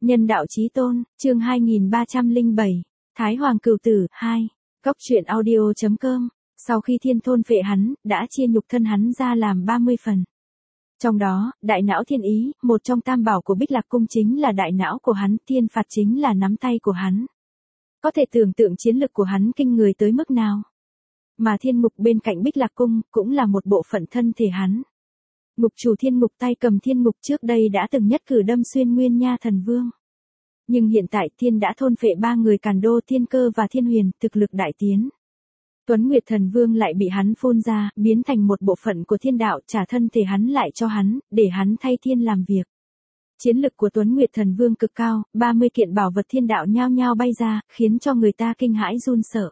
Nhân đạo chí tôn, chương 2307, Thái Hoàng Cửu Tử, 2, Góc truyện audio.com, sau khi thiên thôn phệ hắn, đã chia nhục thân hắn ra làm 30 phần. Trong đó, đại não thiên ý, một trong tam bảo của Bích Lạc Cung chính là đại não của hắn, thiên phạt chính là nắm tay của hắn. Có thể tưởng tượng chiến lực của hắn kinh người tới mức nào. Mà thiên mục bên cạnh Bích Lạc Cung, cũng là một bộ phận thân thể hắn. Ngục chủ thiên mục tay cầm thiên mục trước đây đã từng nhất cử đâm xuyên Nguyên Nha Thần Vương. Nhưng hiện tại thiên đã thôn phệ ba người Càn Đô Thiên Cơ và Thiên Huyền, thực lực đại tiến. Tuấn Nguyệt Thần Vương lại bị hắn phun ra, biến thành một bộ phận của thiên đạo, trả thân thể hắn lại cho hắn, để hắn thay thiên làm việc. Chiến lực của Tuấn Nguyệt Thần Vương cực cao, 30 kiện bảo vật thiên đạo nhao nhao bay ra, khiến cho người ta kinh hãi run sợ.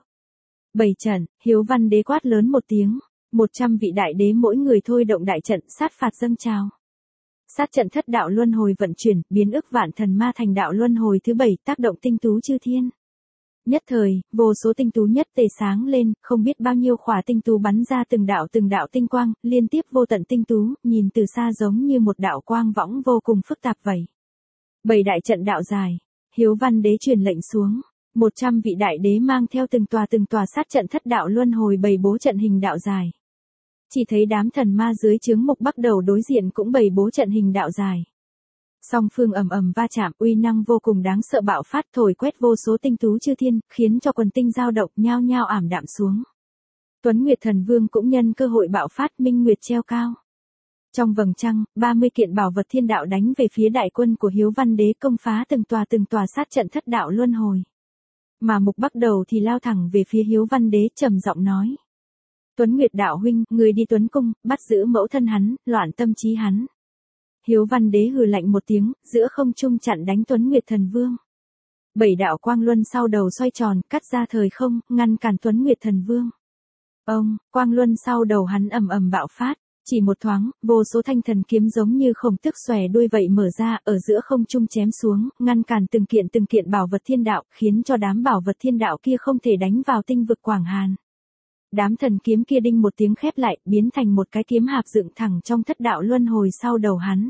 7 trận, Hiếu Văn Đế quát lớn một tiếng, 100 vị đại đế mỗi người thôi động đại trận sát phạt dâng trào. Sát trận thất đạo luân hồi vận chuyển, biến ức vạn thần ma thành đạo luân hồi thứ 7, tác động tinh tú chư thiên. Nhất thời, vô số tinh tú nhất tề sáng lên, không biết bao nhiêu khỏa tinh tú bắn ra từng đạo tinh quang, liên tiếp vô tận tinh tú, nhìn từ xa giống như một đạo quang võng vô cùng phức tạp vậy. 7 đại trận đạo dài, Hiếu Văn Đế truyền lệnh xuống, 100 vị đại đế mang theo từng tòa sát trận thất đạo luân hồi bày bố trận hình đạo dài. Chỉ thấy đám thần ma dưới trướng Mục Bắc Đầu đối diện cũng bày bố trận hình đạo dài. Song phương ầm ầm va chạm, uy năng vô cùng đáng sợ bạo phát, thổi quét vô số tinh tú chư thiên, khiến cho quần tinh dao động nhao nhao ảm đạm xuống. Tuấn Nguyệt Thần Vương cũng nhân cơ hội bạo phát, minh nguyệt treo cao. Trong vầng trăng, 30 kiện bảo vật thiên đạo đánh về phía đại quân của Hiếu Văn Đế, công phá từng tòa sát trận thất đạo luân hồi. Mà Mục Bắc Đầu thì lao thẳng về phía Hiếu Văn Đế, trầm giọng nói: Tuấn Nguyệt đạo huynh, người đi Tuấn cung, bắt giữ mẫu thân hắn, loạn tâm trí hắn. Hiếu Văn Đế hừ lạnh một tiếng, giữa không trung chặn đánh Tuấn Nguyệt Thần Vương. 7 đạo quang luân sau đầu xoay tròn, cắt ra thời không, ngăn cản Tuấn Nguyệt Thần Vương. Quang luân sau đầu hắn ầm ầm bạo phát, chỉ một thoáng, vô số thanh thần kiếm giống như khổng tức xòe đuôi vậy mở ra, ở giữa không trung chém xuống, ngăn cản từng kiện bảo vật thiên đạo, khiến cho đám bảo vật thiên đạo kia không thể đánh vào tinh vực Quảng Hàn. Đám thần kiếm kia đinh một tiếng khép lại, biến thành một cái kiếm hạp dựng thẳng trong thất đạo luân hồi sau đầu hắn.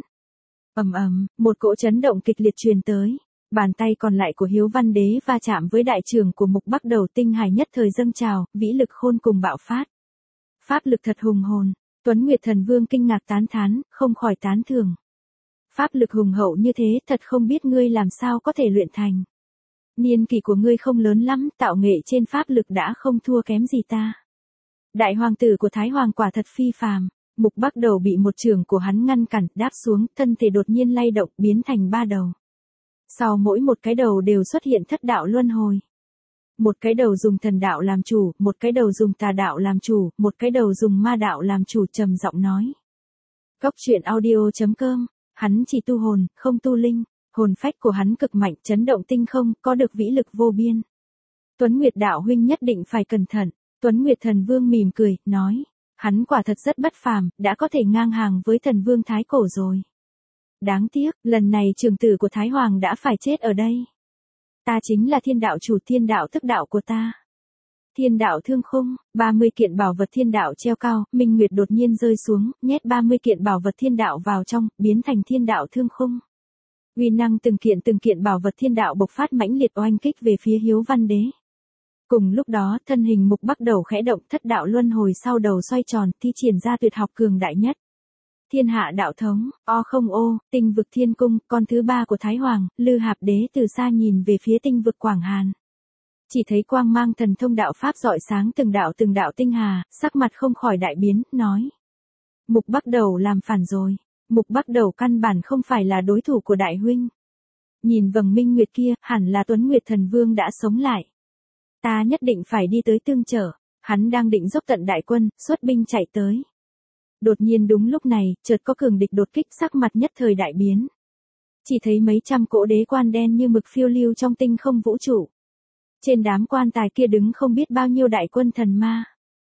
Một cỗ chấn động kịch liệt truyền tới. Bàn tay còn lại của Hiếu Văn Đế va chạm với đại trường của Mục Bắc Đầu, tinh hải nhất thời dâng trào, vĩ lực khôn cùng bạo phát. Pháp lực thật hùng hồn. Tuấn Nguyệt Thần Vương kinh ngạc tán thán, không khỏi tán thưởng. Pháp lực hùng hậu như thế, thật không biết ngươi làm sao có thể luyện thành. Niên kỷ của ngươi không lớn lắm, tạo nghệ trên pháp lực đã không thua kém gì ta. Đại hoàng tử của Thái Hoàng quả thật phi phàm. Mục Bắc Đầu bị một trường của hắn ngăn cản, đáp xuống, thân thể đột nhiên lay động, biến thành 3 đầu. Sau mỗi một cái đầu đều xuất hiện thất đạo luân hồi. Một cái đầu dùng thần đạo làm chủ, một cái đầu dùng tà đạo làm chủ, một cái đầu dùng ma đạo làm chủ, trầm giọng nói. Góc truyện audio.com, hắn chỉ tu hồn, không tu linh, hồn phách của hắn cực mạnh, chấn động tinh không, có được vĩ lực vô biên. Tuấn Nguyệt đạo huynh nhất định phải cẩn thận. Tuấn Nguyệt Thần Vương mỉm cười, nói, hắn quả thật rất bất phàm, đã có thể ngang hàng với Thần Vương Thái Cổ rồi. Đáng tiếc, lần này trường tử của Thái Hoàng đã phải chết ở đây. Ta chính là thiên đạo chủ, thiên đạo tức đạo của ta. Thiên đạo thương khung, 30 kiện bảo vật thiên đạo treo cao, minh nguyệt đột nhiên rơi xuống, nhét 30 kiện bảo vật thiên đạo vào trong, biến thành thiên đạo thương khung. Uy năng từng kiện bảo vật thiên đạo bộc phát mãnh liệt oanh kích về phía Hiếu Văn Đế. Cùng lúc đó, thân hình Mục Bắc Đầu khẽ động, thất đạo luân hồi sau đầu xoay tròn, thi triển ra tuyệt học cường đại nhất. Thiên hạ đạo thống, tinh vực thiên cung, con thứ 3 của Thái Hoàng, Lư Hạp Đế từ xa nhìn về phía tinh vực Quảng Hàn. Chỉ thấy quang mang thần thông đạo pháp rọi sáng từng đạo tinh hà, sắc mặt không khỏi đại biến, nói. Mục Bắc Đầu làm phản rồi. Mục Bắc Đầu căn bản không phải là đối thủ của đại huynh. Nhìn vầng minh nguyệt kia, hẳn là Tuấn Nguyệt Thần Vương đã sống lại. Ta nhất định phải đi tới tương trợ. Hắn đang định dốc tận đại quân, xuất binh chạy tới. Đột nhiên đúng lúc này, chợt có cường địch đột kích, sắc mặt nhất thời đại biến. Chỉ thấy mấy trăm cỗ đế quan đen như mực phiêu lưu trong tinh không vũ trụ. Trên đám quan tài kia đứng không biết bao nhiêu đại quân thần ma.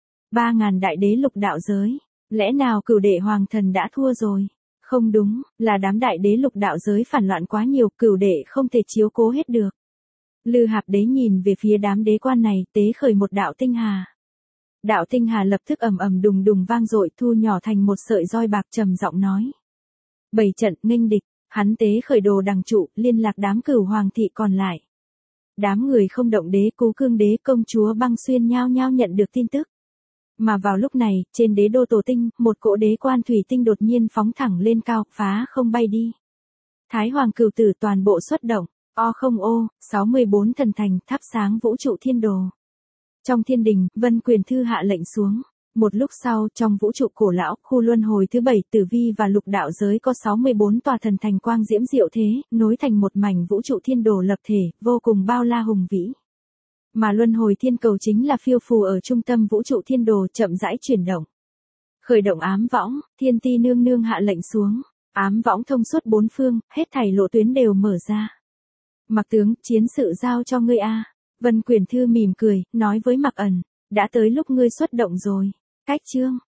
3.000 đại đế lục đạo giới. Lẽ nào Cửu Đệ Hoàng Thần đã thua rồi? Không đúng, là đám đại đế lục đạo giới phản loạn quá nhiều, Cửu Đệ không thể chiếu cố hết được. Lư Hạp Đế nhìn về phía đám đế quan này, tế khởi một đạo tinh hà. Đạo tinh hà lập tức ầm ầm đùng đùng vang dội, thu nhỏ thành một sợi roi bạc, trầm giọng nói. 7 trận nghênh địch. Hắn tế khởi đồ đằng trụ, liên lạc đám cửu hoàng thị còn lại. Đám người không động đế, Cố Cương đế, công chúa Băng Xuyên nhao nhao nhận được tin tức. Mà vào lúc này, trên đế đô Tổ Tinh, một cỗ đế quan thủy tinh đột nhiên phóng thẳng lên cao, phá không bay đi. Thái Hoàng Cửu Tử toàn bộ xuất động, O0O, 64 thần thành, thắp sáng vũ trụ thiên đồ. Trong thiên đình, Vân Quyền Thư hạ lệnh xuống. Một lúc sau, trong vũ trụ cổ lão, khu luân hồi thứ 7, tử vi và lục đạo giới có 64 tòa thần thành quang diễm diệu thế, nối thành một mảnh vũ trụ thiên đồ lập thể, vô cùng bao la hùng vĩ. Mà luân hồi thiên cầu chính là phiêu phù ở trung tâm vũ trụ thiên đồ chậm rãi chuyển động. Khởi động ám võng, Thiên Ti nương nương hạ lệnh xuống. Ám võng thông suốt bốn phương, hết thảy lộ tuyến đều mở ra. Mạc tướng, chiến sự giao cho ngươi a. Vân Quyền Thư mỉm cười, nói với Mạc Ẩn, đã tới lúc ngươi xuất động rồi. Cách chương